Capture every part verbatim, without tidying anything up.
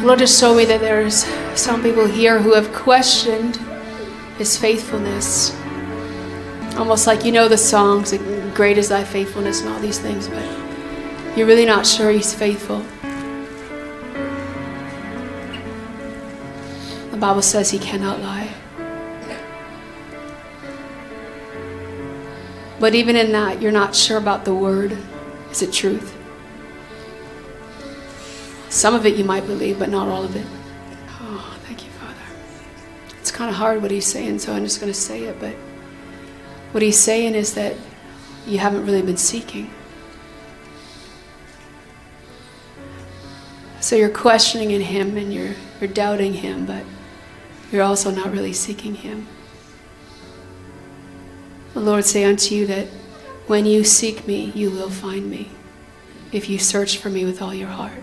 The Lord just showed me that there's some people here who have questioned His faithfulness. Almost like, you know the songs, like, great is thy faithfulness and all these things, but you're really not sure He's faithful. The Bible says He cannot lie. But even in that, you're not sure about the word. Is it truth? Some of it you might believe, but not all of it. Oh, thank you, Father. It's kind of hard what He's saying, so I'm just going to say it, but what He's saying is that you haven't really been seeking. So you're questioning in Him and you're, you're doubting Him, but you're also not really seeking Him. The Lord say unto you that when you seek me, you will find me, if you search for me with all your heart.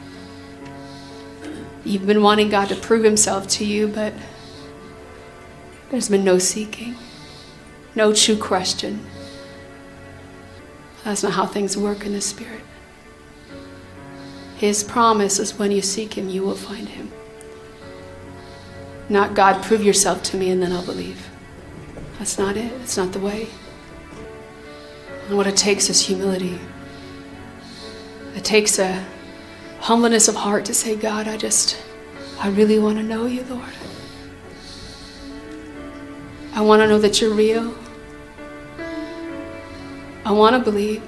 You've been wanting God to prove Himself to you, but there's been no seeking, no true question. That's not how things work in the Spirit. His promise is when you seek Him, you will find Him. Not God, prove yourself to me and then I'll believe. That's not it. It's not the way. And what it takes is humility. It takes a humbleness of heart to say, God, I just, I really want to know you, Lord. I want to know that you're real. I want to believe.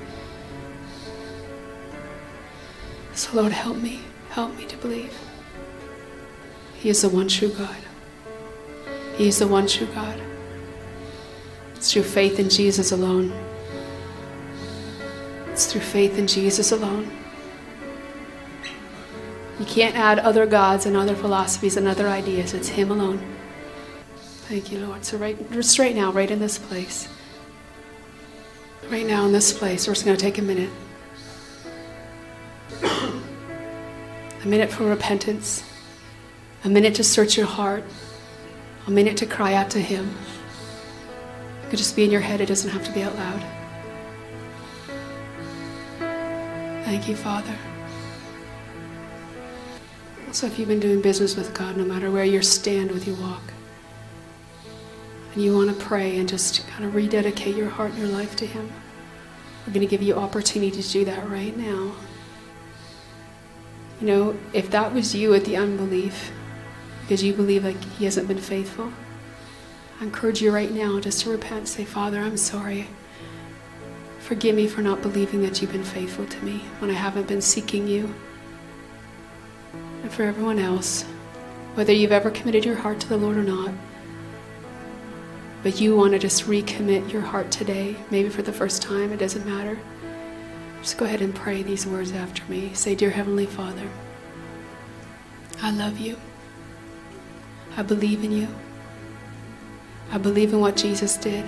So Lord, help me. Help me to believe. He is the one true God. He is the one true God. It's through faith in Jesus alone. It's through faith in Jesus alone. You can't add other gods and other philosophies and other ideas. It's Him alone. Thank you, Lord. So right, just right now, right in this place. Right now in this place, we're just going to take a minute. A minute for repentance. A minute to search your heart. A minute to cry out to Him. It could just be in your head. It doesn't have to be out loud. Thank you, Father. So if you've been doing business with God, no matter where you stand with your walk, and you want to pray and just kind of rededicate your heart and your life to Him, we're going to give you opportunity to do that right now. You know, if that was you with the unbelief, because you believe like He hasn't been faithful, I encourage you right now just to repent. Say, Father, I'm sorry. Forgive me for not believing that you've been faithful to me when I haven't been seeking you. And for everyone else, whether you've ever committed your heart to the Lord or not, but you want to just recommit your heart today, maybe for the first time, it doesn't matter. Just go ahead and pray these words after me. Say, Dear Heavenly Father, I love you. I believe in you. I believe in what Jesus did.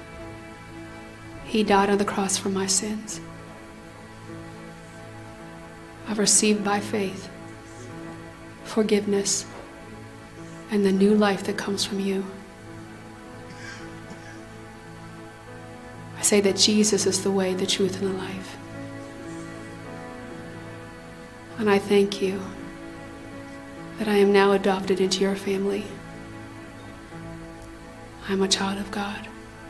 He died on the cross for my sins. I've received by faith forgiveness and the new life that comes from you. I say that Jesus is the way, the truth, and the life. And I thank you that I am now adopted into your family. I'm a child of God.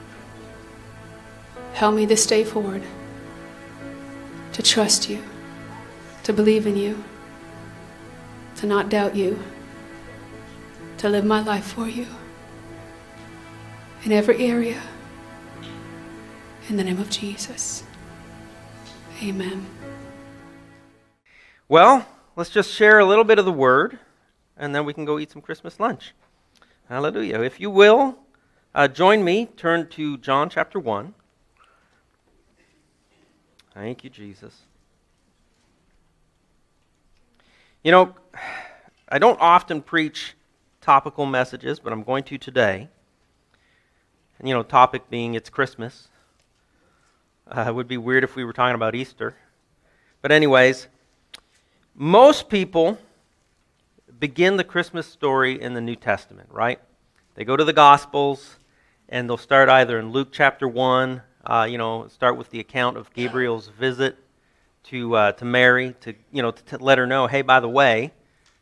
Help me this day forward to trust you, to believe in you, to not doubt you, to live my life for you in every area. In the name of Jesus. Amen. Well, let's just share a little bit of the Word, and then we can go eat some Christmas lunch. Hallelujah. If you will, uh, join me. Turn to John chapter one. Thank you, Jesus. You know, I don't often preach topical messages, but I'm going to today. And, you know, topic being it's Christmas. Uh, it would be weird if we were talking about Easter. But anyways, most people begin the Christmas story in the New Testament, right? They go to the Gospels, and they'll start either in Luke chapter one, uh, you know, start with the account of Gabriel's visit to uh, to Mary, to, you know, to, to let her know, hey, by the way,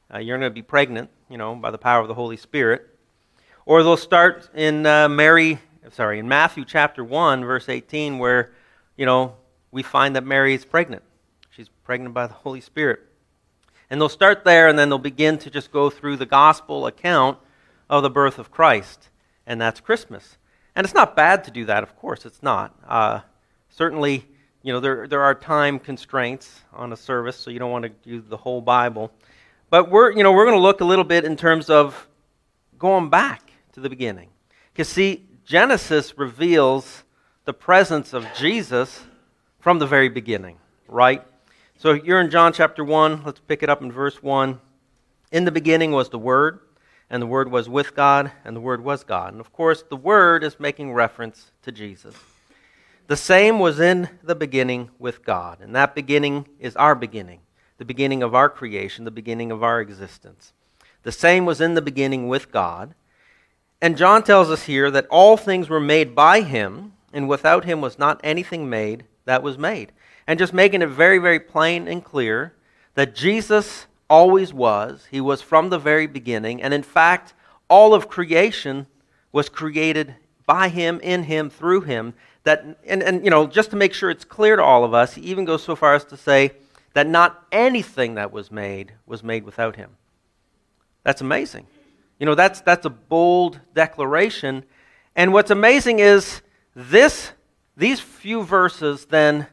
Uh, you're going to be pregnant, you know, by the power of the Holy Spirit. Or they'll start in uh, Mary, sorry, in Matthew chapter one, verse eighteen, where, you know, we find that Mary is pregnant. She's pregnant by the Holy Spirit. And they'll start there, and then they'll begin to just go through the gospel account of the birth of Christ, and that's Christmas. And it's not bad to do that, of course, it's not. Uh, certainly, you know, there there are time constraints on a service, so you don't want to do the whole Bible. But we're, you know, we're going to look a little bit in terms of going back to the beginning. Because see, Genesis reveals the presence of Jesus from the very beginning, right? So you're in John chapter one. Let's pick it up in verse one. In the beginning was the Word, and the Word was with God, and the Word was God. And of course, the Word is making reference to Jesus. The same was in the beginning with God, and that beginning is our beginning, the beginning of our creation, the beginning of our existence. The same was in the beginning with God. And John tells us here that all things were made by Him, and without Him was not anything made that was made. And just making it very, very plain and clear that Jesus always was. He was from the very beginning. And in fact, all of creation was created by Him, in Him, through Him. That, and, and, you know, just to make sure it's clear to all of us, He even goes so far as to say that not anything that was made was made without Him. That's amazing. You know, that's that's a bold declaration. And what's amazing is this, these few verses then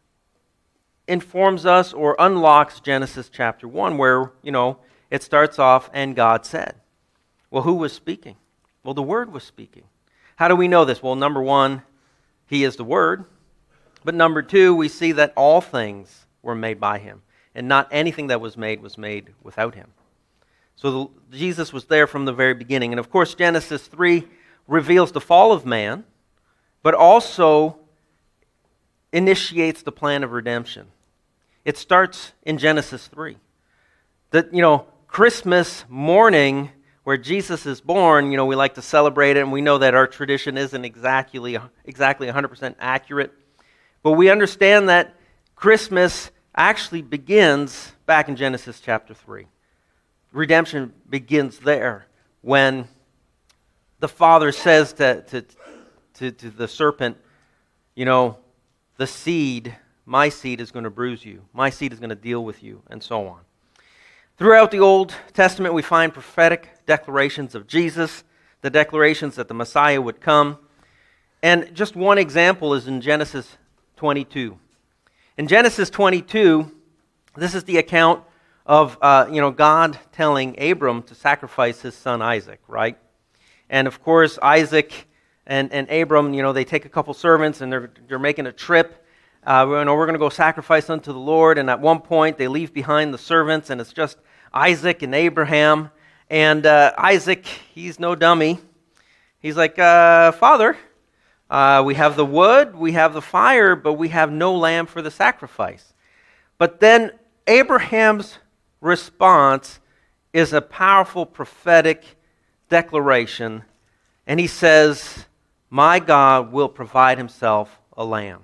informs us or unlocks Genesis chapter one, where, you know, it starts off, and God said. Well, who was speaking? Well, the Word was speaking. How do we know this? Well, number one, He is the Word. But number two, we see that all things were made by Him, and not anything that was made was made without Him. So the, Jesus was there from the very beginning. And of course, Genesis three reveals the fall of man, but also initiates the plan of redemption. It starts in Genesis three. That, you know, Christmas morning, where Jesus is born, you know, we like to celebrate it, and we know that our tradition isn't exactly, exactly one hundred percent accurate. But we understand that Christmas actually begins back in Genesis chapter three. Redemption begins there when the Father says to, to, to, to the serpent, you know, the seed, my seed is going to bruise you. My seed is going to deal with you, and so on. Throughout the Old Testament, we find prophetic declarations of Jesus, the declarations that the Messiah would come. And just one example is in Genesis twenty-two. In Genesis twenty-two, this is the account of, uh, you know, God telling Abram to sacrifice his son Isaac, right? And of course, Isaac and, and Abram, you know, they take a couple servants and they're, they're making a trip. Uh, you know, we're going to go sacrifice unto the Lord. And at one point, they leave behind the servants, and it's just Isaac and Abraham. And uh, Isaac, he's no dummy. He's like, uh, Father, uh, we have the wood, we have the fire, but we have no lamb for the sacrifice. But then Abraham's response is a powerful prophetic declaration, and he says, my God will provide Himself a lamb.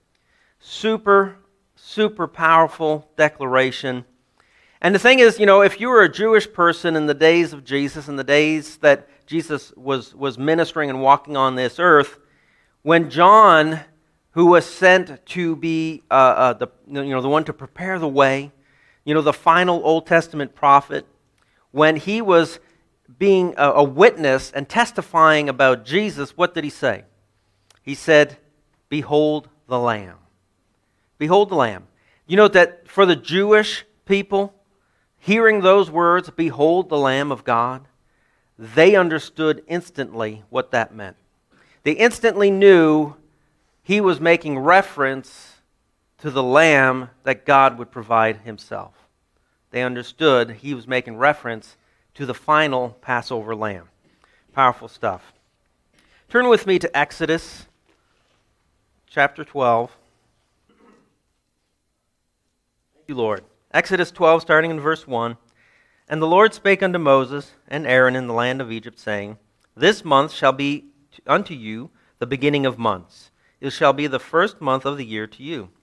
Super, super powerful declaration. And the thing is, you know, if you were a Jewish person in the days of Jesus, in the days that Jesus was, was ministering and walking on this earth, when John, who was sent to be uh, uh, the, you know, the one to prepare the way, you know, the final Old Testament prophet, when he was being a, a witness and testifying about Jesus, what did he say? He said, behold the Lamb. Behold the Lamb. You know that for the Jewish people, hearing those words, behold the Lamb of God, they understood instantly what that meant. They instantly knew he was making reference to the Lamb that God would provide Himself. They understood he was making reference to the final Passover Lamb. Powerful stuff. Turn with me to Exodus chapter twelve. Thank you, Lord. Exodus twelve, starting in verse one. And the Lord spake unto Moses and Aaron in the land of Egypt, saying, This month shall be unto you the beginning of months. It shall be the first month of the year to you.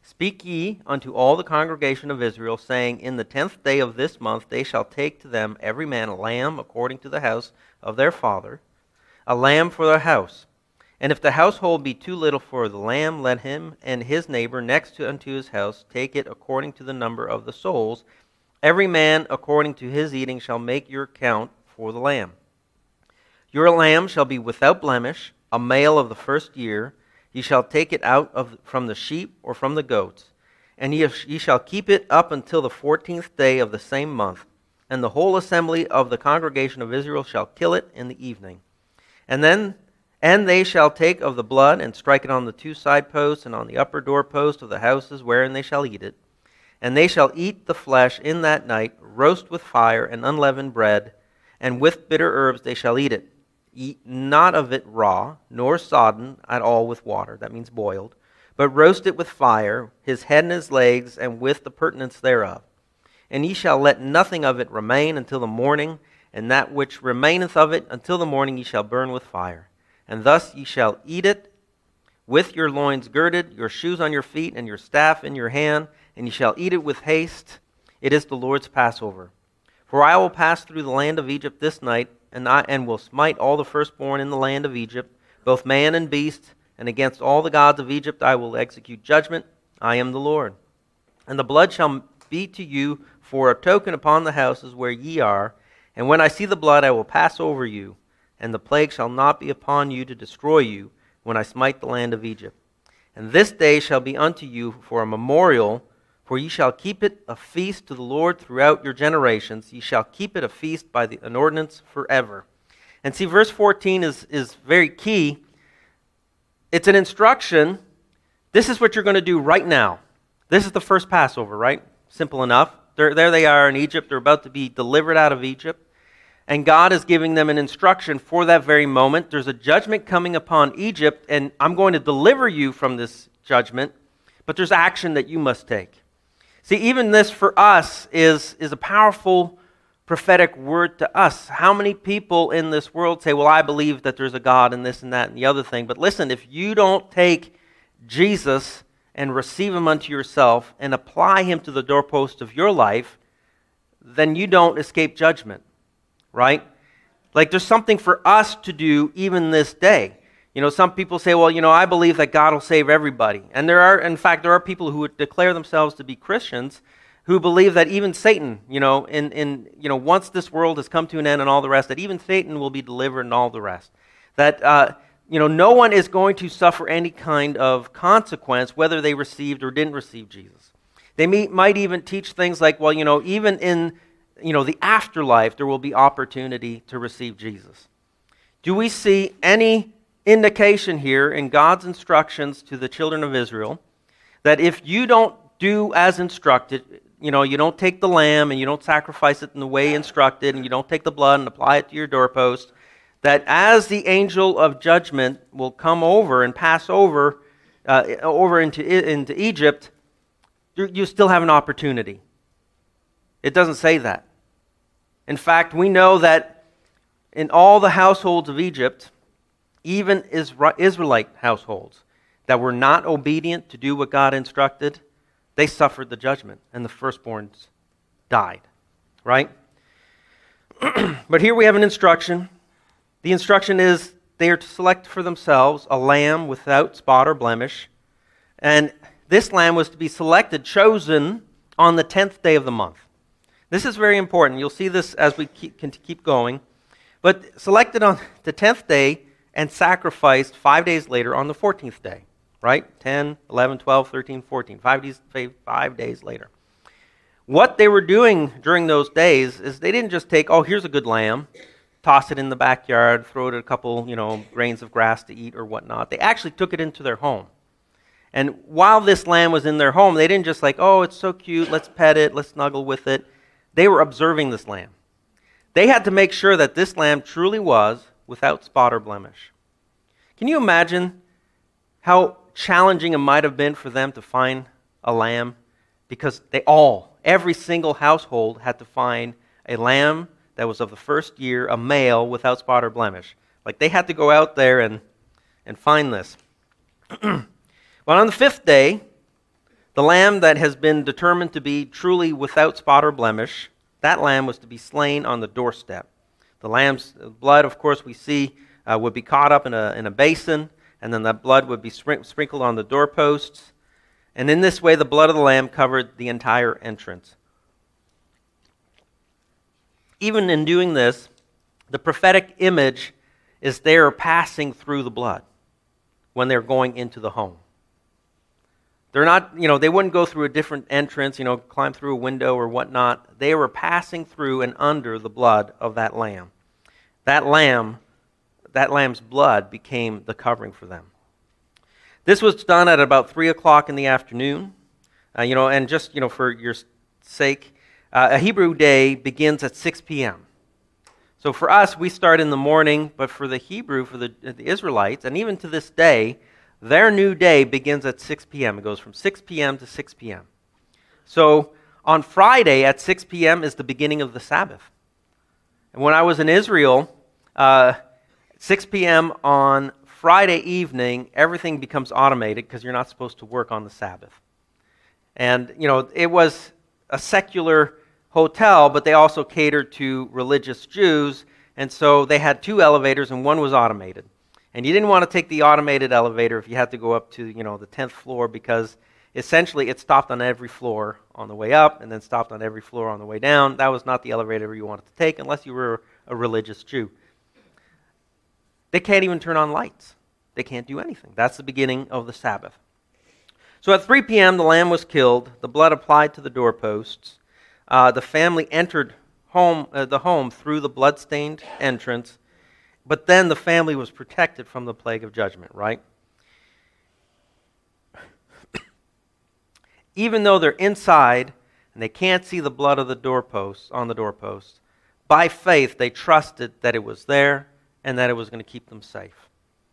Speak ye unto all the congregation of Israel, saying, In the tenth day of this month they shall take to them every man a lamb according to the house of their father, a lamb for their house. And if the household be too little for the lamb, let him and his neighbor next to unto his house take it according to the number of the souls. Every man according to his eating shall make your count for the lamb. Your lamb shall be without blemish, a male of the first year. Ye shall take it out of from the sheep or from the goats, and ye, ye shall keep it up until the fourteenth day of the same month. And the whole assembly of the congregation of Israel shall kill it in the evening. And then and they shall take of the blood and strike it on the two side posts and on the upper doorpost of the houses wherein they shall eat it. And they shall eat the flesh in that night, roast with fire and unleavened bread, and with bitter herbs they shall eat it. Eat not of it raw, nor sodden at all with water, that means boiled, but roast it with fire, his head and his legs, and with the purtenance thereof. And ye shall let nothing of it remain until the morning, and that which remaineth of it until the morning ye shall burn with fire. And thus ye shall eat it with your loins girded, your shoes on your feet, and your staff in your hand, and ye shall eat it with haste. It is the Lord's Passover. For I will pass through the land of Egypt this night, and I and will smite all the firstborn in the land of Egypt, both man and beast, and against all the gods of Egypt I will execute judgment. I am the Lord. And the blood shall be to you for a token upon the houses where ye are, and when I see the blood I will pass over you, and the plague shall not be upon you to destroy you when I smite the land of Egypt. And this day shall be unto you for a memorial, for ye shall keep it a feast to the Lord throughout your generations. Ye shall keep it a feast by the, an ordinance forever. And see, verse fourteen is, is very key. It's an instruction. This is what you're going to do right now. This is the first Passover, right? Simple enough. There, there they are in Egypt. They're about to be delivered out of Egypt. And God is giving them an instruction for that very moment. There's a judgment coming upon Egypt, and I'm going to deliver you from this judgment, but there's action that you must take. See, even this for us is, is a powerful prophetic word to us. How many people in this world say, well, I believe that there's a God and this and that and the other thing, but listen, if you don't take Jesus and receive him unto yourself and apply him to the doorpost of your life, then you don't escape judgment. Right? Like there's something for us to do even this day. You know, some people say, well, you know, I believe that God will save everybody. And there are, in fact, there are people who would declare themselves to be Christians who believe that even Satan, you know, in, in you know, once this world has come to an end and all the rest, that even Satan will be delivered and all the rest. That, uh, you know, no one is going to suffer any kind of consequence whether they received or didn't receive Jesus. They may, might even teach things like, well, you know, even in you know, the afterlife, there will be opportunity to receive Jesus. Do we see any indication here in God's instructions to the children of Israel that if you don't do as instructed, you know, you don't take the lamb and you don't sacrifice it in the way instructed and you don't take the blood and apply it to your doorpost, that as the angel of judgment will come over and pass over uh, over into, into Egypt, you still have an opportunity? It doesn't say that. In fact, we know that in all the households of Egypt, even Israelite households that were not obedient to do what God instructed, they suffered the judgment, and the firstborns died, right? But here we have an instruction. The instruction is they are to select for themselves a lamb without spot or blemish, and this lamb was to be selected, chosen on the tenth day of the month. This is very important. You'll see this as we keep, can keep going. But selected on the tenth day and sacrificed five days later on the fourteenth day. Right? ten, eleven, twelve, thirteen, fourteen. Five days, five days later. What they were doing during those days is they didn't just take, oh, here's a good lamb, toss it in the backyard, throw it a couple, you know, grains of grass to eat or whatnot. They actually took it into their home. And while this lamb was in their home, they didn't just like, oh, it's so cute, let's pet it, let's snuggle with it. They were observing this lamb. They had to make sure that this lamb truly was without spot or blemish. Can you imagine how challenging it might have been for them to find a lamb? Because they all, every single household had to find a lamb that was of the first year, a male without spot or blemish. Like they had to go out there and, and find this. But on the fifth day, The lamb that has been determined to be truly without spot or blemish, that lamb was to be slain on the doorstep. The lamb's blood, of course, we see uh, would be caught up in a, in a basin, and then that blood would be sprin- sprinkled on the doorposts. And in this way, the blood of the lamb covered the entire entrance. Even in doing this, the prophetic image is there passing through the blood when they're going into the home. They're not, you know, they wouldn't go through a different entrance, you know, climb through a window or whatnot. They were passing through and under the blood of that lamb. That lamb, that lamb's blood became the covering for them. This was done at about three o'clock in the afternoon, uh, you know, and just, you know, for your sake, uh, a Hebrew day begins at six p.m. So for us, we start in the morning, but for the Hebrew, for the, the Israelites, and even to this day, their new day begins at six p.m. It goes from six p.m. to six p.m. So on Friday at six p.m. is the beginning of the Sabbath. And when I was in Israel, uh, six p.m. on Friday evening, everything becomes automated because you're not supposed to work on the Sabbath. And, you know, it was a secular hotel, but they also catered to religious Jews, and so they had two elevators, and one was automated. And you didn't want to take the automated elevator if you had to go up to, you know, the tenth floor, because essentially it stopped on every floor on the way up and then stopped on every floor on the way down. That was not the elevator you wanted to take unless you were a religious Jew. They can't even turn on lights. They can't do anything. That's the beginning of the Sabbath. So at three p.m., the lamb was killed, the blood applied to the doorposts. Uh, the family entered home, uh, the home through the blood-stained entrance, but then the family was protected from the plague of judgment, right? Even though they're inside and they can't see the blood of the doorposts on the doorposts, by faith they trusted that it was there and that it was going to keep them safe.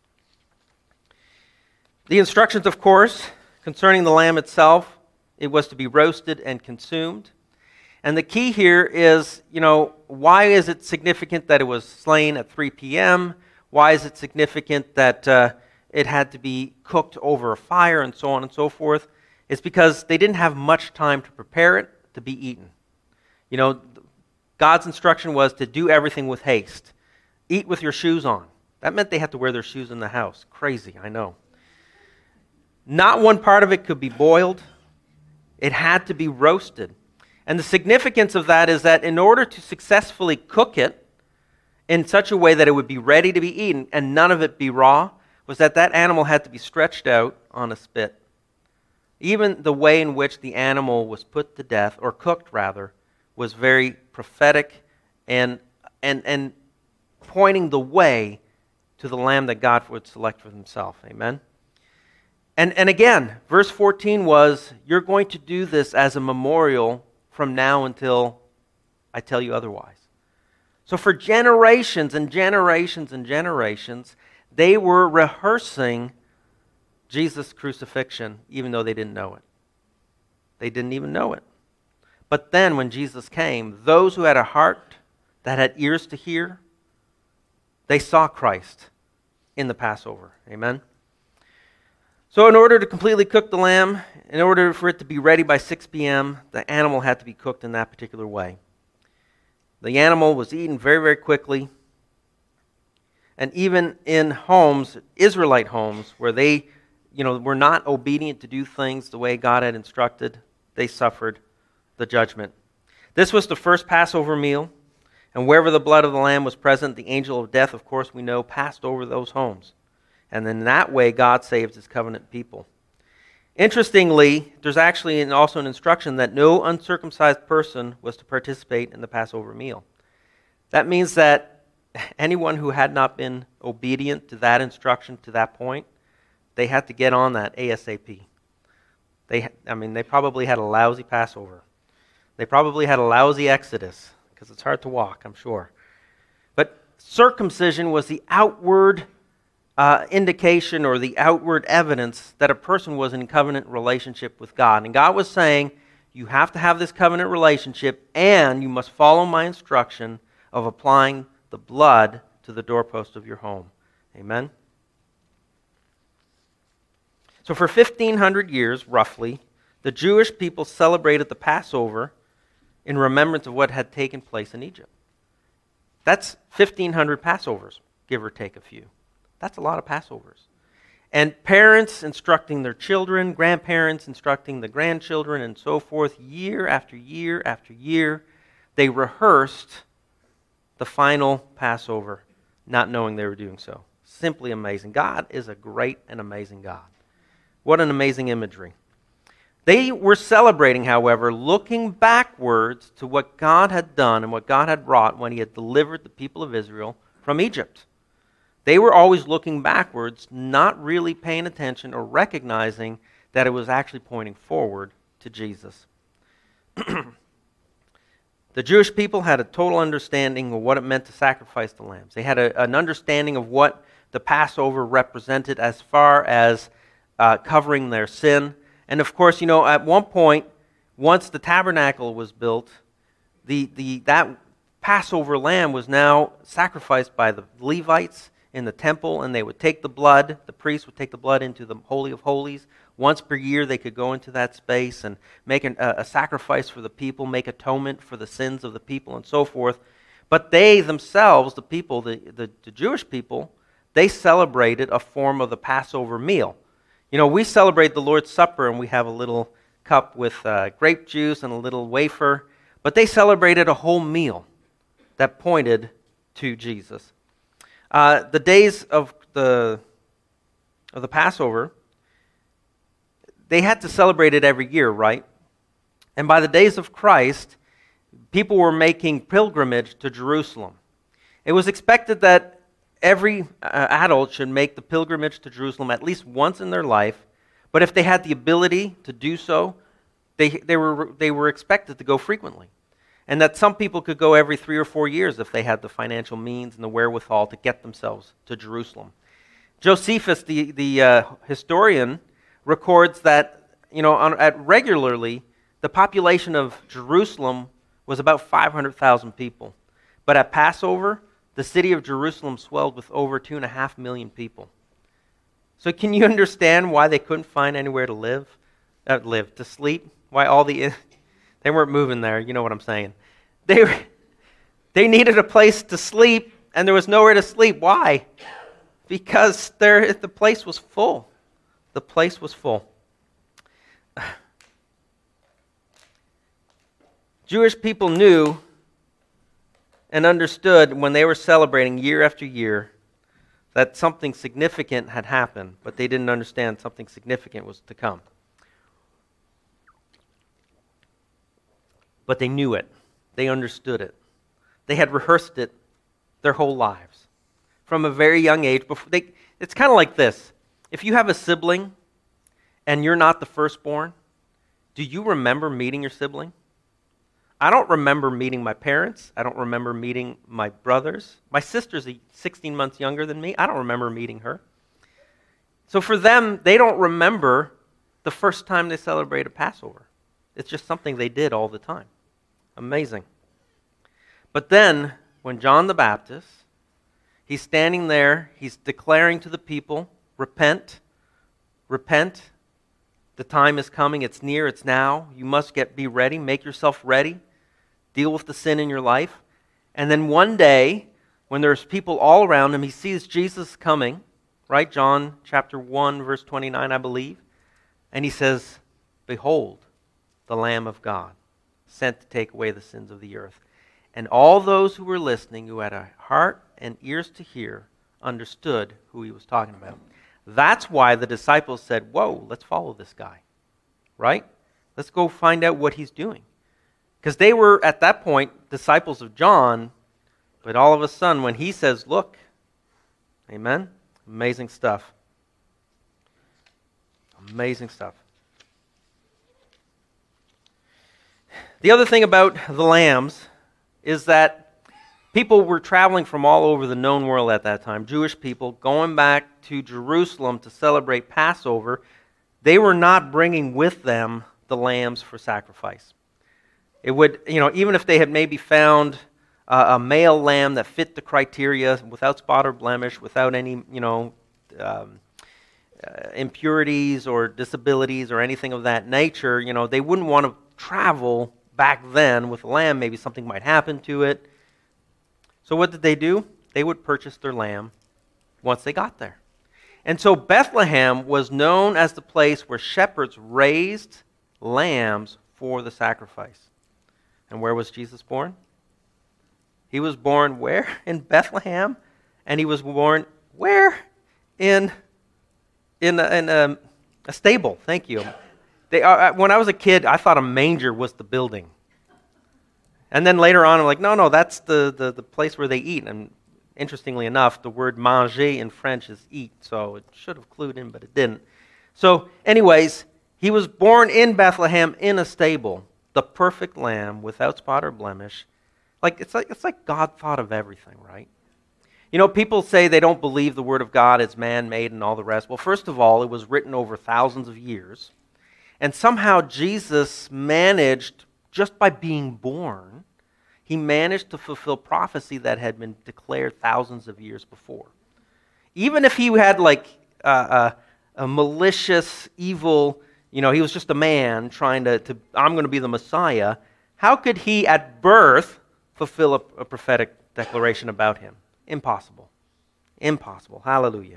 The instructions, of course, concerning the lamb itself, it was to be roasted and consumed. And the key here is, you know, why is it significant that it was slain at three p.m.? Why is it significant that uh, it had to be cooked over a fire and so on and so forth? It's because they didn't have much time to prepare it to be eaten. You know, God's instruction was to do everything with haste. Eat with your shoes on. That meant they had to wear their shoes in the house. Crazy, I know. Not one part of it could be boiled. It had to be roasted. And the significance of that is that in order to successfully cook it in such a way that it would be ready to be eaten and none of it be raw, was that that animal had to be stretched out on a spit. Even the way in which the animal was put to death, or cooked rather, was very prophetic and and and pointing the way to the lamb that God would select for himself. Amen? And, and again, verse fourteen was, you're going to do this as a memorial from now until I tell you otherwise. So for generations and generations and generations, they were rehearsing Jesus' crucifixion, even though they didn't know it. They didn't even know it. But then when Jesus came, those who had a heart that had ears to hear, they saw Christ in the Passover. Amen? So in order to completely cook the lamb, in order for it to be ready by six p.m., the animal had to be cooked in that particular way. The animal was eaten very, very quickly. And even in homes, Israelite homes, where they, you know, were not obedient to do things the way God had instructed, they suffered the judgment. This was the first Passover meal, and wherever the blood of the lamb was present, the angel of death, of course, we know, passed over those homes. And in that way, God saved his covenant people. Interestingly, there's actually an, also an instruction that no uncircumcised person was to participate in the Passover meal. That means that anyone who had not been obedient to that instruction to that point, they had to get on that ASAP. They, I mean, they probably had a lousy Passover. They probably had a lousy Exodus, because it's hard to walk, I'm sure. But circumcision was the outward Uh, indication or the outward evidence that a person was in covenant relationship with God. And God was saying, you have to have this covenant relationship and you must follow my instruction of applying the blood to the doorpost of your home. Amen? So for fifteen hundred years, roughly, The Jewish people celebrated the Passover in remembrance of what had taken place in Egypt. That's fifteen hundred Passovers, give or take a few. That's a lot of Passovers. And parents instructing their children, grandparents instructing the grandchildren, and so forth, year after year after year, they rehearsed the final Passover, not knowing they were doing so. Simply amazing. God is a great and amazing God. What an amazing imagery. They were celebrating, however, looking backwards to what God had done and what God had wrought when he had delivered the people of Israel from Egypt. They were always looking backwards, not really paying attention or recognizing that it was actually pointing forward to Jesus. The Jewish people had a total understanding of what it meant to sacrifice the lambs. They had a, an understanding of what the Passover represented as far as uh, covering their sin. And of course, you know, at one point, once the tabernacle was built, the, the that Passover lamb was now sacrificed by the Levites in the temple, and they would take the blood, the priest would take the blood into the Holy of Holies. Once per year, they could go into that space and make an, a, a sacrifice for the people, make atonement for the sins of the people, and so forth. But they themselves, the people, the, the, the Jewish people, they celebrated a form of the Passover meal. You know, we celebrate the Lord's Supper, and we have a little cup with uh, grape juice and a little wafer, but they celebrated a whole meal that pointed to Jesus. Uh, the days of the of the Passover, they had to celebrate it every year, right? And by the days of Christ, people were making pilgrimage to Jerusalem. It was expected that every uh, adult should make the pilgrimage to Jerusalem at least once in their life, but if they had the ability to do so, they, they, were, they were expected to go frequently. And that some people could go every three or four years if they had the financial means and the wherewithal to get themselves to Jerusalem. Josephus, the, the uh, historian, records that, you know, on, at regularly, the population of Jerusalem was about five hundred thousand people. But at Passover, the city of Jerusalem swelled with over two and a half million people. So can you understand why they couldn't find anywhere to live, uh, live, to sleep? Why all the, they weren't moving there, you know what I'm saying. They, they needed a place to sleep, and there was nowhere to sleep. Why? Because there, the place was full. The place was full. Jewish people knew and understood when they were celebrating year after year that something significant had happened, but they didn't understand something significant was to come. But they knew it. They understood it. They had rehearsed it their whole lives. From a very young age, before they, it's kind of like this. If you have a sibling and you're not the firstborn, do you remember meeting your sibling? I don't remember meeting my parents. I don't remember meeting my brothers. My sister's sixteen months younger than me. I don't remember meeting her. So for them, they don't remember the first time they celebrated Passover. It's just something they did all the time. Amazing. But then, when John the Baptist, he's standing there, he's declaring to the people, repent, repent, the time is coming, it's near, it's now, you must get be ready, make yourself ready, deal with the sin in your life. And then one day, when there's people all around him, he sees Jesus coming, right? John chapter one, verse twenty-nine, I believe. And he says, behold, the Lamb of God, sent to take away the sins of the earth. And all those who were listening, who had a heart and ears to hear, understood who he was talking about. That's why the disciples said, whoa, let's follow this guy, right? Let's go find out what he's doing. Because they were, at that point, disciples of John, but all of a sudden, when he says, look, amen, amazing stuff. Amazing stuff. The other thing about the lambs is that people were traveling from all over the known world at that time, Jewish people, going back to Jerusalem to celebrate Passover. They were not bringing with them the lambs for sacrifice. It would, you know, even if they had maybe found uh, a male lamb that fit the criteria without spot or blemish, without any, you know, um, uh, impurities or disabilities or anything of that nature, you know, they wouldn't want to travel back then with a lamb. Maybe something might happen to it. So what did they do? They would purchase their lamb once they got there. And so Bethlehem was known as the place where shepherds raised lambs for the sacrifice. And where was Jesus born? He was born where? In Bethlehem. And he was born where? In in a, in a, a stable. Thank you. They, uh, when I was a kid, I thought a manger was the building. And then later on, I'm like, no, no, that's the, the, the place where they eat. And interestingly enough, the word manger in French is eat, so it should have clued in, but it didn't. So anyways, he was born in Bethlehem in a stable, the perfect lamb without spot or blemish. Like it's like it's like God thought of everything, right? You know, people say they don't believe the Word of God is man-made and all the rest. Well, first of all, it was written over thousands of years. And somehow Jesus managed, just by being born, he managed to fulfill prophecy that had been declared thousands of years before. Even if he had like uh, a, a malicious, evil, you know, he was just a man trying to, to I'm going to be the Messiah, how could he at birth fulfill a, a prophetic declaration about him? Impossible. Impossible. Hallelujah.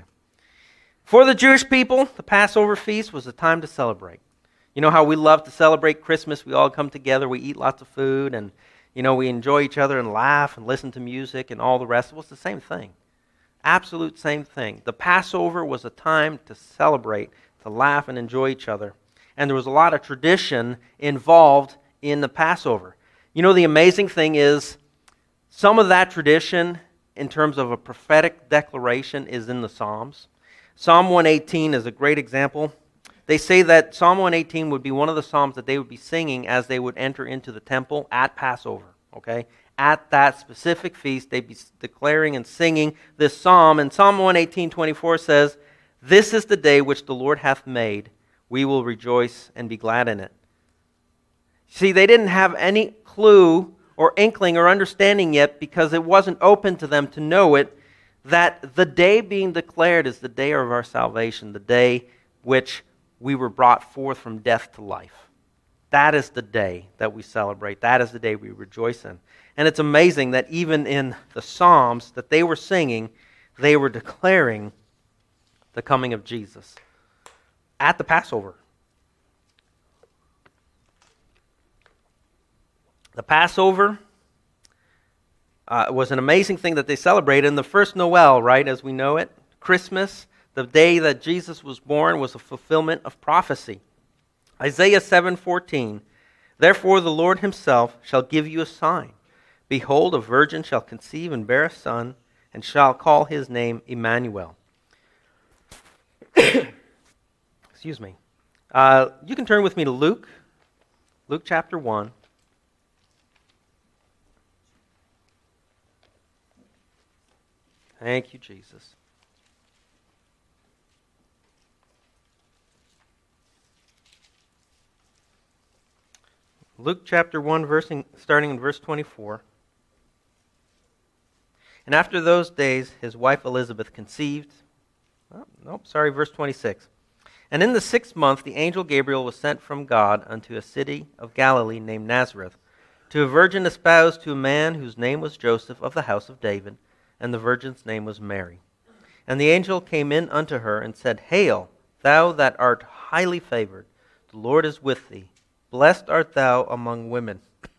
For the Jewish people, the Passover feast was a time to celebrate. You know how we love to celebrate Christmas? We all come together, we eat lots of food, and you know, we enjoy each other and laugh and listen to music and all the rest. Well, it's the same thing. Absolute same thing. The Passover was a time to celebrate, to laugh and enjoy each other. And there was a lot of tradition involved in the Passover. You know, the amazing thing is, some of that tradition, in terms of a prophetic declaration, is in the Psalms. Psalm one eighteen is a great example. They say that Psalm one eighteen would be one of the psalms that they would be singing as they would enter into the temple at Passover, okay? At that specific feast, they'd be declaring and singing this psalm. And Psalm one eighteen, twenty-four says, "This is the day which the Lord hath made. We will rejoice and be glad in it." See, they didn't have any clue or inkling or understanding yet, because it wasn't open to them to know it, that the day being declared is the day of our salvation, the day which we were brought forth from death to life. That is the day that we celebrate. That is the day we rejoice in. And it's amazing that even in the Psalms that they were singing, they were declaring the coming of Jesus at the Passover. The Passover uh, was an amazing thing that they celebrated. And the first Noel, right, as we know it, Christmas, the day that Jesus was born, was a fulfillment of prophecy. Isaiah seven fourteen, "Therefore the Lord himself shall give you a sign. Behold, a virgin shall conceive and bear a son, and shall call his name Emmanuel." Excuse me. Uh, you can turn with me to Luke, Luke chapter one. Thank you, Jesus. Luke chapter one, versing, starting in verse twenty-four. "And after those days, his wife Elizabeth conceived." Oh, nope, sorry, verse twenty-six. "And in the sixth month, the angel Gabriel was sent from God unto a city of Galilee named Nazareth, to a virgin espoused to a man whose name was Joseph, of the house of David, and the virgin's name was Mary. And the angel came in unto her and said, Hail, thou that art highly favored, the Lord is with thee. Blessed art thou among women."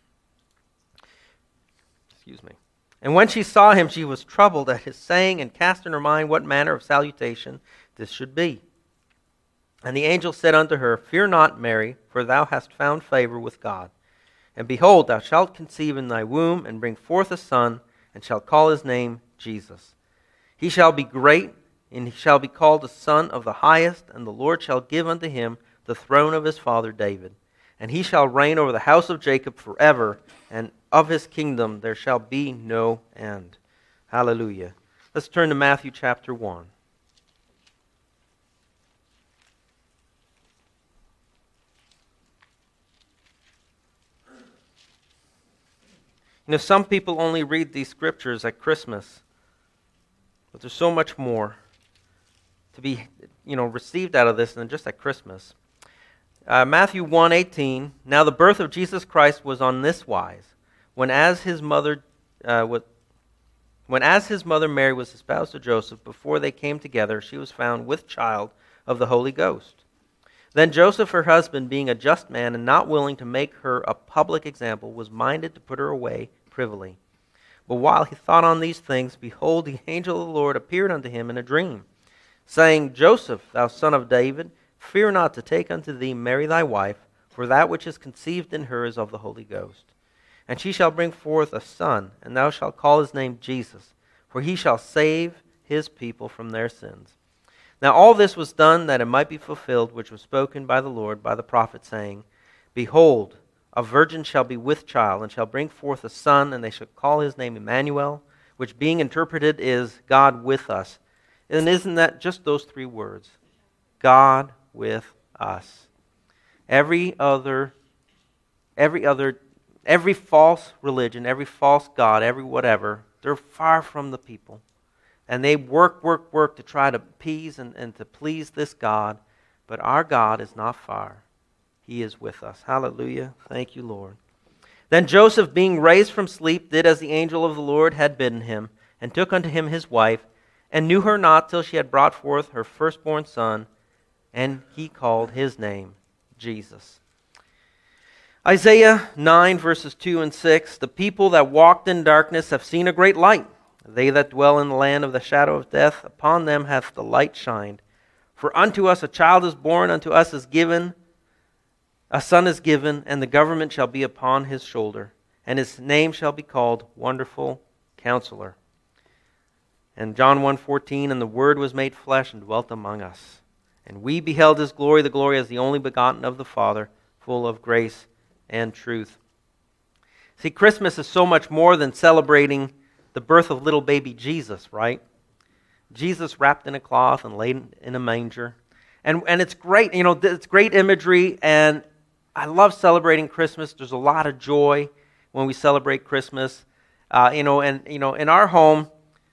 Excuse me. "And when she saw him, she was troubled at his saying, and cast in her mind what manner of salutation this should be. And the angel said unto her, Fear not, Mary, for thou hast found favor with God. And behold, thou shalt conceive in thy womb, and bring forth a son, and shalt call his name Jesus. He shall be great, and he shall be called the Son of the Highest, and the Lord shall give unto him the throne of his father David. And he shall reign over the house of Jacob forever, and of his kingdom there shall be no end." Hallelujah. Let's turn to Matthew chapter one. You know, some people only read these scriptures at Christmas, but there's so much more. to be, you know, received out of this than just at Christmas. Uh, Matthew one eighteen, now the birth of Jesus Christ was on this wise, when as his mother uh, was, when as his mother Mary was espoused to Joseph, before they came together, she was found with child of the Holy Ghost. Then Joseph, her husband, being a just man and not willing to make her a public example, was minded to put her away privily. But while he thought on these things, behold, the angel of the Lord appeared unto him in a dream, saying, Joseph, thou son of David, fear not to take unto thee Mary thy wife, for that which is conceived in her is of the Holy Ghost. And she shall bring forth a son, and thou shalt call his name Jesus, for he shall save his people from their sins. Now all this was done that it might be fulfilled, which was spoken by the Lord by the prophet, saying, Behold, a virgin shall be with child, and shall bring forth a son, and they shall call his name Emmanuel, which being interpreted is God with us. And isn't that just those three words? God with us. Every other, every other, every false religion, every false god, every whatever, they're far from the people. And they work, work, work to try to appease and, and to please this God. But our God is not far. He is with us. Hallelujah. Thank you, Lord. Then Joseph, being raised from sleep, did as the angel of the Lord had bidden him, and took unto him his wife, and knew her not till she had brought forth her firstborn son, and he called his name Jesus. Isaiah nine, verses two and six, the people that walked in darkness have seen a great light. They that dwell in the land of the shadow of death, upon them hath the light shined. For unto us a child is born, unto us is given, a son is given, and the government shall be upon his shoulder, and his name shall be called Wonderful Counselor. And John one fourteen, and the Word was made flesh and dwelt among us. And we beheld his glory, the glory as the only begotten of the Father, full of grace and truth. See, Christmas is so much more than celebrating the birth of little baby Jesus, right? Jesus wrapped in a cloth and laid in a manger. And, and it's great, you know, it's great imagery, and I love celebrating Christmas. There's a lot of joy when we celebrate Christmas. Uh, you know, and, you know, in our home,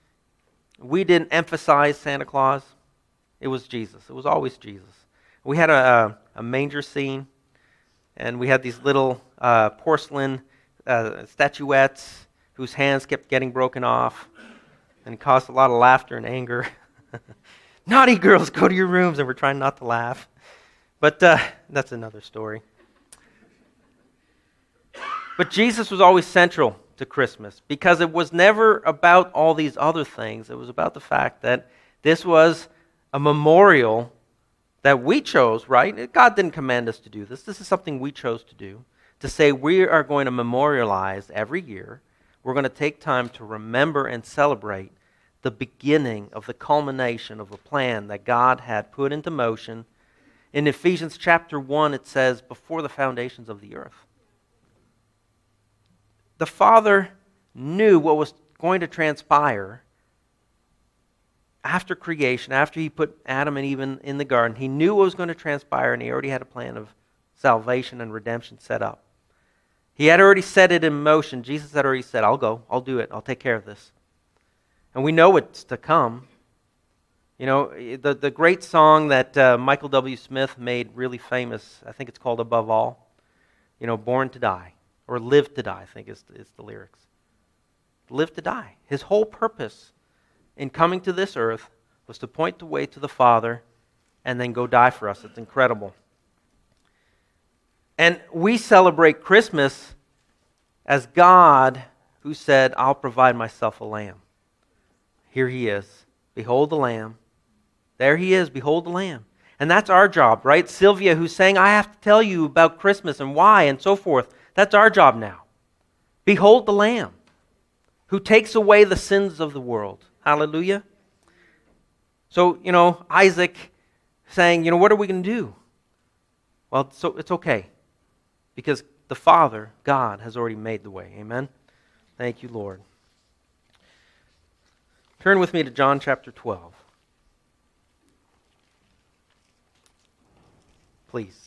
we didn't emphasize Santa Claus. It was Jesus. It was always Jesus. We had a, a manger scene, and we had these little uh, porcelain uh, statuettes whose hands kept getting broken off, and it caused a lot of laughter and anger. Naughty girls, go to your rooms, and we're trying not to laugh. But uh, that's another story. But Jesus was always central to Christmas because it was never about all these other things. It was about the fact that this was a memorial that we chose, right? God didn't command us to do this. This is something we chose to do, to say we are going to memorialize every year. We're going to take time to remember and celebrate the beginning of the culmination of a plan that God had put into motion. In Ephesians chapter one, it says, before the foundations of the earth. The Father knew what was going to transpire after creation, after he put Adam and Eve in, in the garden. He knew what was going to transpire, and he already had a plan of salvation and redemption set up. He had already set it in motion. Jesus had already said, I'll go, I'll do it, I'll take care of this. And we know what's to come. You know, the, the great song that uh, Michael W. Smith made really famous, I think it's called Above All, you know, Born to Die, or Live to Die, I think is, is the lyrics. Live to die. His whole purpose in coming to this earth was to point the way to the Father and then go die for us. It's incredible. And we celebrate Christmas as God who said, I'll provide myself a lamb. Here he is. Behold the lamb. There he is. Behold the lamb. And that's our job, right? Sylvia, who's saying, I have to tell you about Christmas and why and so forth. That's our job now. Behold the lamb who takes away the sins of the world. Hallelujah. So, you know, Isaac saying, you know, what are we going to do? Well, so it's okay. Because the Father, God, has already made the way. Amen? Thank you, Lord. Turn with me to John chapter twelve. Please.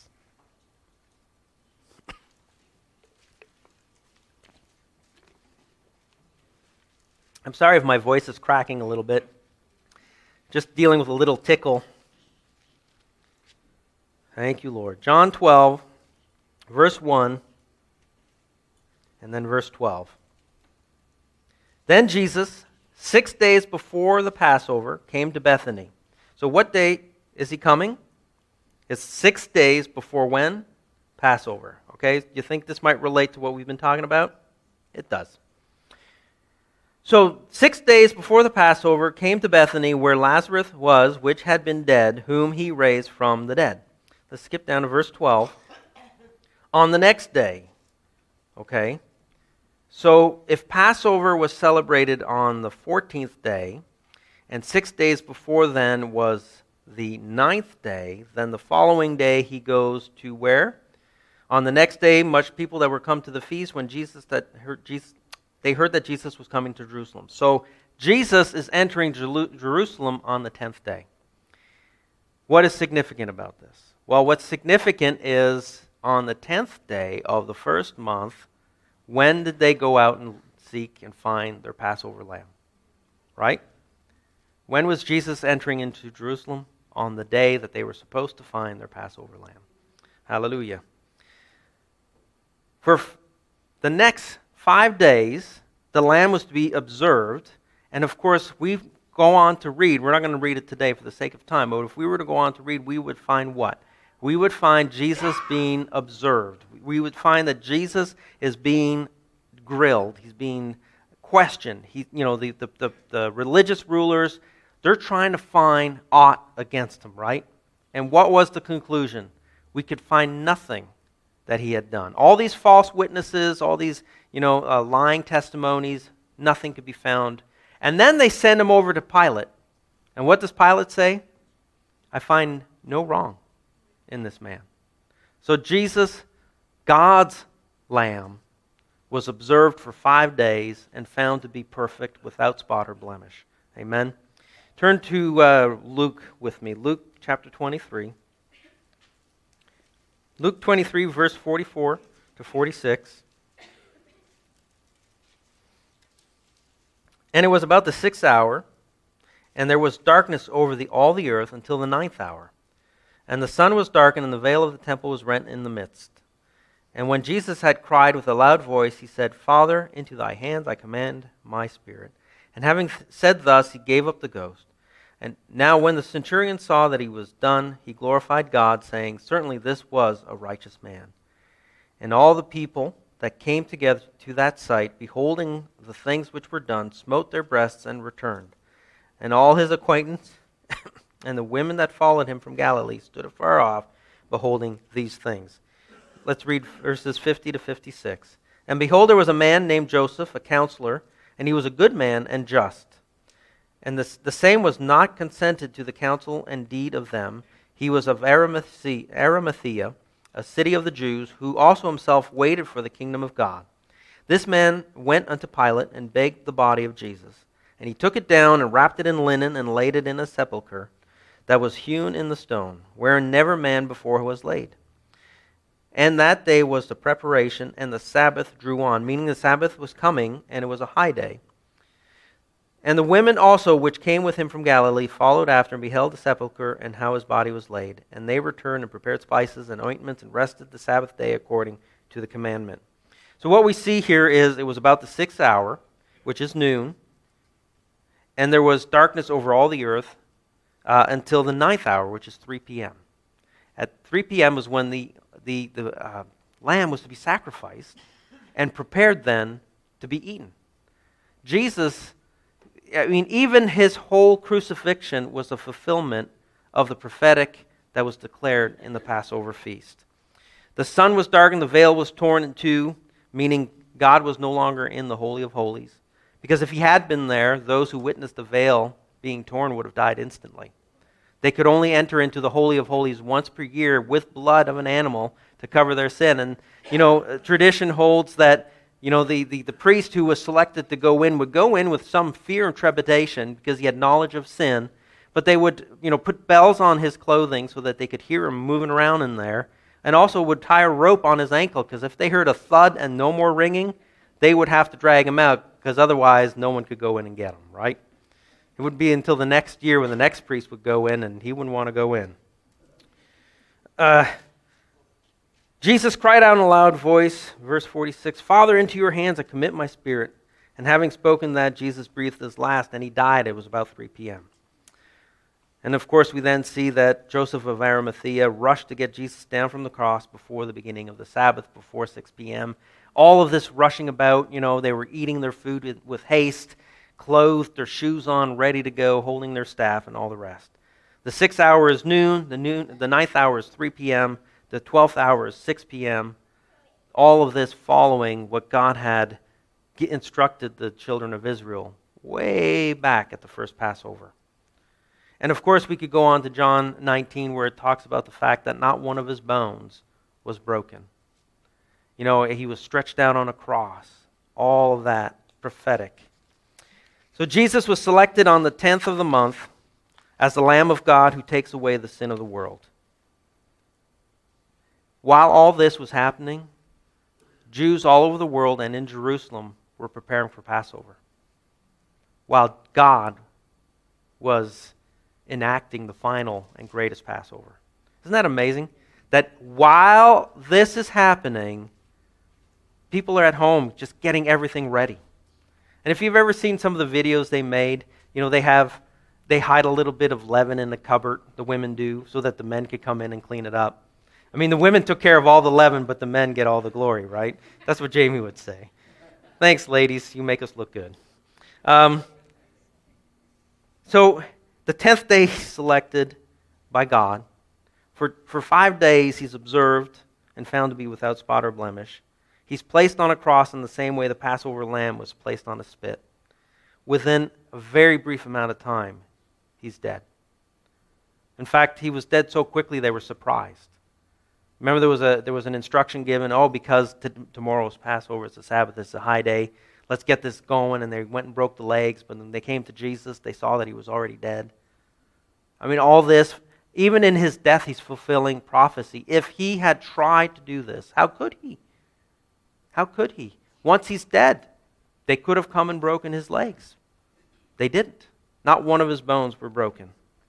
I'm sorry if my voice is cracking a little bit. just dealing with a little tickle. Thank you, Lord. John twelve, verse one, and then verse twelve. Then Jesus, six days before the Passover, came to Bethany. So what day is he coming? It's six days before when? Passover. Okay, you think this might relate to what we've been talking about? It does. So six days before the Passover, came to Bethany where Lazarus was, which had been dead, whom he raised from the dead. Let's skip down to verse twelve. On the next day, okay, so if Passover was celebrated on the fourteenth day, and six days before then was the ninth day, then the following day he goes to where? On the next day, much people that were come to the feast when Jesus that heard Jesus, they heard that Jesus was coming to Jerusalem. So Jesus is entering Jerusalem on the tenth day. What is significant about this? Well, what's significant is on the tenth day of the first month, when did they go out and seek and find their Passover lamb? Right? When was Jesus entering into Jerusalem? On the day that they were supposed to find their Passover lamb. Hallelujah. For the next five days, the lamb was to be observed. And of course, we go on to read. We're not going to read it today for the sake of time. But if we were to go on to read, we would find what? We would find Jesus being observed. We would find that Jesus is being grilled. He's being questioned. He, you know, the, the, the, the religious rulers, they're trying to find aught against him, right? And what was the conclusion? We could find nothing that he had done. All these false witnesses, all these, you know, uh, lying testimonies, nothing could be found. And then they send him over to Pilate. And what does Pilate say? I find no wrong in this man. So Jesus, God's lamb, was observed for five days and found to be perfect without spot or blemish. Amen. Turn to uh, Luke with me. Luke chapter twenty-three. Luke twenty-three, verse forty-four to forty-six. And it was about the sixth hour, and there was darkness over the, all the earth until the ninth hour. And the sun was darkened, and the veil of the temple was rent in the midst. And when Jesus had cried with a loud voice, he said, Father, into thy hands I commend my spirit. And having th- said thus, he gave up the ghost. And now when the centurion saw that he was done, he glorified God, saying, Certainly this was a righteous man. And all the people that came together to that sight, beholding the things which were done, smote their breasts and returned. And all his acquaintance and the women that followed him from Galilee stood afar off, beholding these things. Let's read verses fifty to fifty-six. And behold, there was a man named Joseph, a counselor, and he was a good man and just. And this, the same was not consented to the counsel and deed of them. He was of Arimathea, Arimathea, a city of the Jews, who also himself waited for the kingdom of God. This man went unto Pilate and begged the body of Jesus. And he took it down and wrapped it in linen and laid it in a sepulchre that was hewn in the stone, wherein never man before was laid. And that day was the preparation, and the Sabbath drew on, meaning the Sabbath was coming, and it was a high day. And the women also which came with him from Galilee followed after and beheld the sepulchre and how his body was laid. And they returned and prepared spices and ointments and rested the Sabbath day according to the commandment. So what we see here is it was about the sixth hour, which is noon, and there was darkness over all the earth uh, until the ninth hour, which is three p.m. At three p.m. was when the, the, the uh, lamb was to be sacrificed and prepared then to be eaten. Jesus, I mean, even his whole crucifixion was a fulfillment of the prophetic that was declared in the Passover feast. The sun was darkened, the veil was torn in two, meaning God was no longer in the Holy of Holies. Because if he had been there, those who witnessed the veil being torn would have died instantly. They could only enter into the Holy of Holies once per year with blood of an animal to cover their sin. And, you know, tradition holds that, you know, the, the, the priest who was selected to go in would go in with some fear and trepidation because he had knowledge of sin. But they would, you know, put bells on his clothing so that they could hear him moving around in there. And also would tie a rope on his ankle because if they heard a thud and no more ringing, they would have to drag him out because otherwise no one could go in and get him, right? It would be until the next year when the next priest would go in, and he wouldn't want to go in. Uh, Jesus cried out in a loud voice, verse forty-six, "Father, into your hands I commit my spirit." And having spoken that, Jesus breathed his last, and he died. It was about three p.m. And of course, we then see that Joseph of Arimathea rushed to get Jesus down from the cross before the beginning of the Sabbath, before six p.m. All of this rushing about, you know, they were eating their food with, with haste, clothed, their shoes on, ready to go, holding their staff, and all the rest. The sixth hour is noon, the, noon, the ninth hour is three p.m., the twelfth hour is six p.m., all of this following what God had instructed the children of Israel way back at the first Passover. And of course, we could go on to John nineteen, where it talks about the fact that not one of his bones was broken. You know, he was stretched out on a cross. All of that prophetic. So Jesus was selected on the tenth of the month as the Lamb of God who takes away the sin of the world. While all this was happening, Jews all over the world and in Jerusalem were preparing for Passover, while God was enacting the final and greatest Passover. Isn't that amazing? That while this is happening, people are at home just getting everything ready. And if you've ever seen some of the videos they made, you know, they have, they hide a little bit of leaven in the cupboard, the women do, so that the men could come in and clean it up. I mean, the women took care of all the leaven, but the men get all the glory, right? That's what Jamie would say. Thanks, ladies. You make us look good. Um, so, the tenth day selected by God. For, for five days, he's observed and found to be without spot or blemish. He's placed on a cross in the same way the Passover lamb was placed on a spit. Within a very brief amount of time, he's dead. In fact, he was dead so quickly they were surprised. Remember, there was a there was an instruction given, oh, because t- tomorrow is Passover, it's a Sabbath, it's a high day, let's get this going, and they went and broke the legs, but when they came to Jesus, they saw that he was already dead. I mean, all this, even in his death, he's fulfilling prophecy. If he had tried to do this, how could he? How could he? Once he's dead, they could have come and broken his legs. They didn't. Not one of his bones were broken.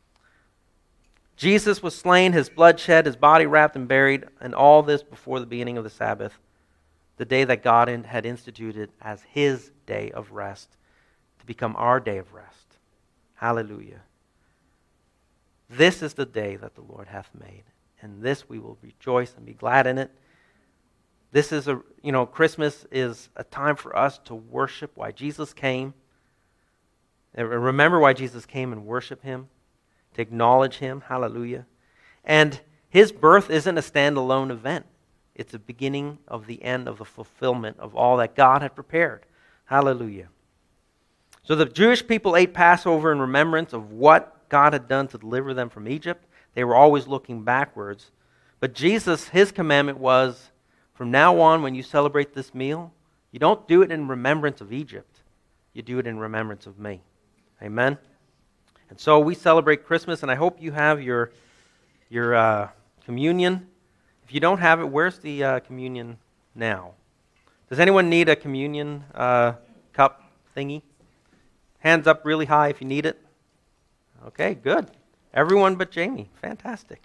Jesus was slain, his blood shed, his body wrapped and buried, and all this before the beginning of the Sabbath, the day that God had instituted as his day of rest, to become our day of rest. Hallelujah. This is the day that the Lord hath made, and this we will rejoice and be glad in it. This is a, you know, Christmas is a time for us to worship why Jesus came. And remember why Jesus came and worship him, to acknowledge him. Hallelujah. And his birth isn't a standalone event. It's a beginning of the end of the fulfillment of all that God had prepared. Hallelujah. So the Jewish people ate Passover in remembrance of what God had done to deliver them from Egypt. They were always looking backwards. But Jesus, his commandment was, from now on, when you celebrate this meal, you don't do it in remembrance of Egypt. You do it in remembrance of me. Amen? And so we celebrate Christmas, and I hope you have your, your uh, communion. If you don't have it, where's the uh, communion now? Does anyone need a communion uh, cup thingy? Hands up really high if you need it. Okay, good. Everyone but Jamie. Fantastic.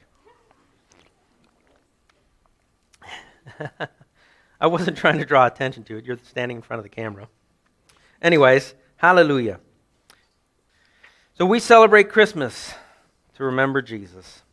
I wasn't trying to draw attention to it. You're standing in front of the camera. Anyways, hallelujah. So we celebrate Christmas to remember Jesus.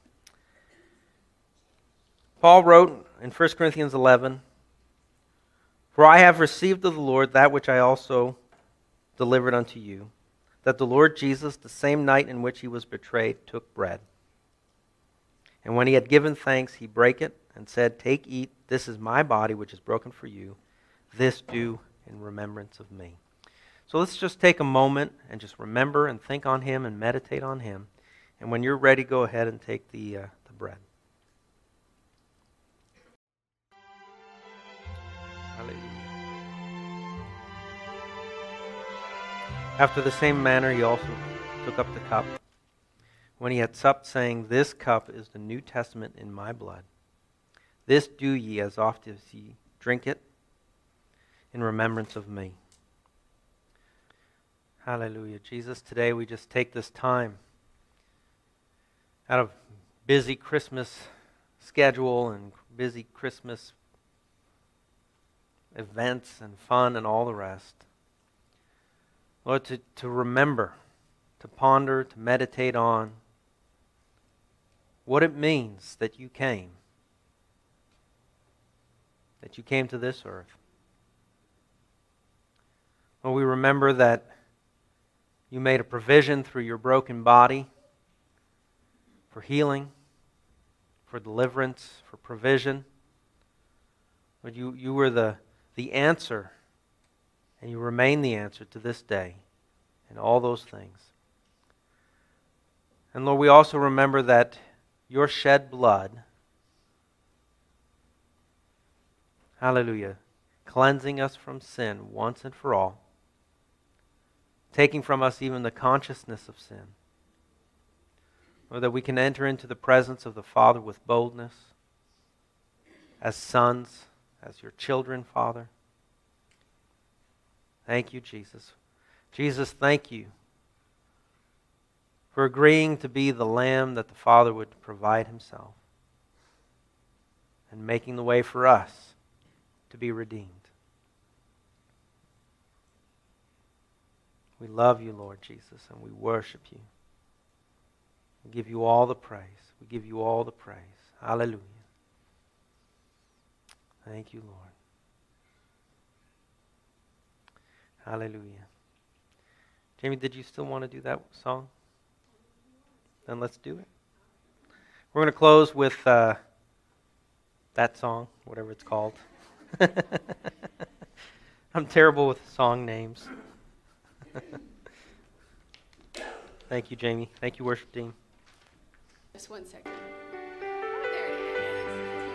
Paul wrote in First Corinthians eleven, "For I have received of the Lord that which I also delivered unto you, that the Lord Jesus, the same night in which he was betrayed, took bread. And when he had given thanks, he brake it and said, Take, eat, this is my body which is broken for you. This do in remembrance of me." So let's just take a moment and just remember and think on him and meditate on him. And when you're ready, go ahead and take the, uh, the bread. Hallelujah. After the same manner, he also took up the cup, when he had supped, saying, This cup is the New Testament in my blood. This do ye as oft as ye drink it in remembrance of me. Hallelujah. Jesus, today we just take this time out of busy Christmas schedule and busy Christmas events and fun and all the rest. Lord, to, to remember, to ponder, to meditate on what it means that you came, that you came to this earth. Lord, we remember that you made a provision through your broken body for healing, for deliverance, for provision. Lord, you, you were the, the answer, and you remain the answer to this day in all those things. And Lord, we also remember that your shed blood, hallelujah, cleansing us from sin once and for all, taking from us even the consciousness of sin, or that we can enter into the presence of the Father with boldness, as sons, as your children, Father. Thank you, Jesus. Jesus, thank you for agreeing to be the Lamb that the Father would provide himself, and making the way for us to be redeemed. We love you, Lord Jesus, and we worship you. We give you all the praise. We give you all the praise. Hallelujah. Thank you, Lord. Hallelujah. Jamie, did you still want to do that song? Then let's do it. We're going to close with uh, that song, whatever it's called. I'm terrible with song names. Thank you, Jamie. Thank you, worship team. Just one second. Oh, there it is.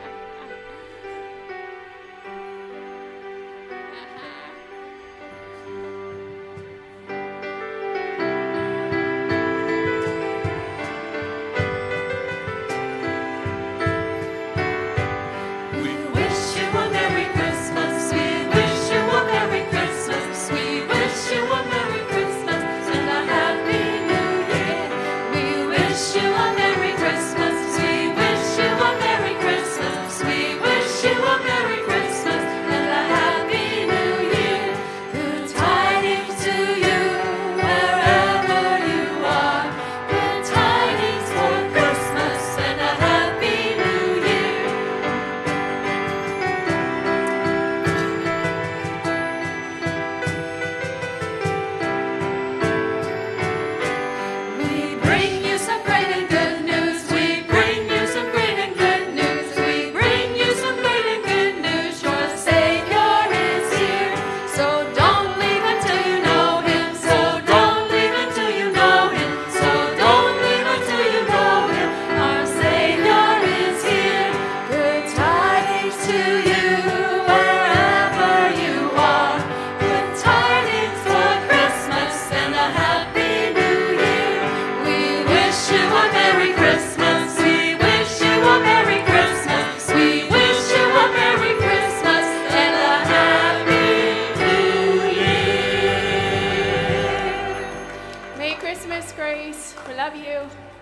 We wish you a Merry Christmas. We wish you a Merry Christmas. We wish you a Merry Christmas and a Happy New Year. We wish you a Merry Christmas. We wish you a Merry Christmas. We wish you a Merry Christmas and a Happy New Year. Good tidings to you wherever you are. Good tidings for Christmas and a Happy New Year. We bring you some great and good news. We bring you some great and good news. We bring you some great and good news. Your Savior is here. So don't leave until you know him. So don't leave until you know him. So don't leave until you know him. Our Savior is here. Good tidings to you wherever you are. Good tidings for Christmas and a Happy New Year. We wish you a Merry Christmas. We wish you a Merry Christmas. We wish you a Merry Christmas and a Happy New Year. Merry Christmas, Grace. We love you.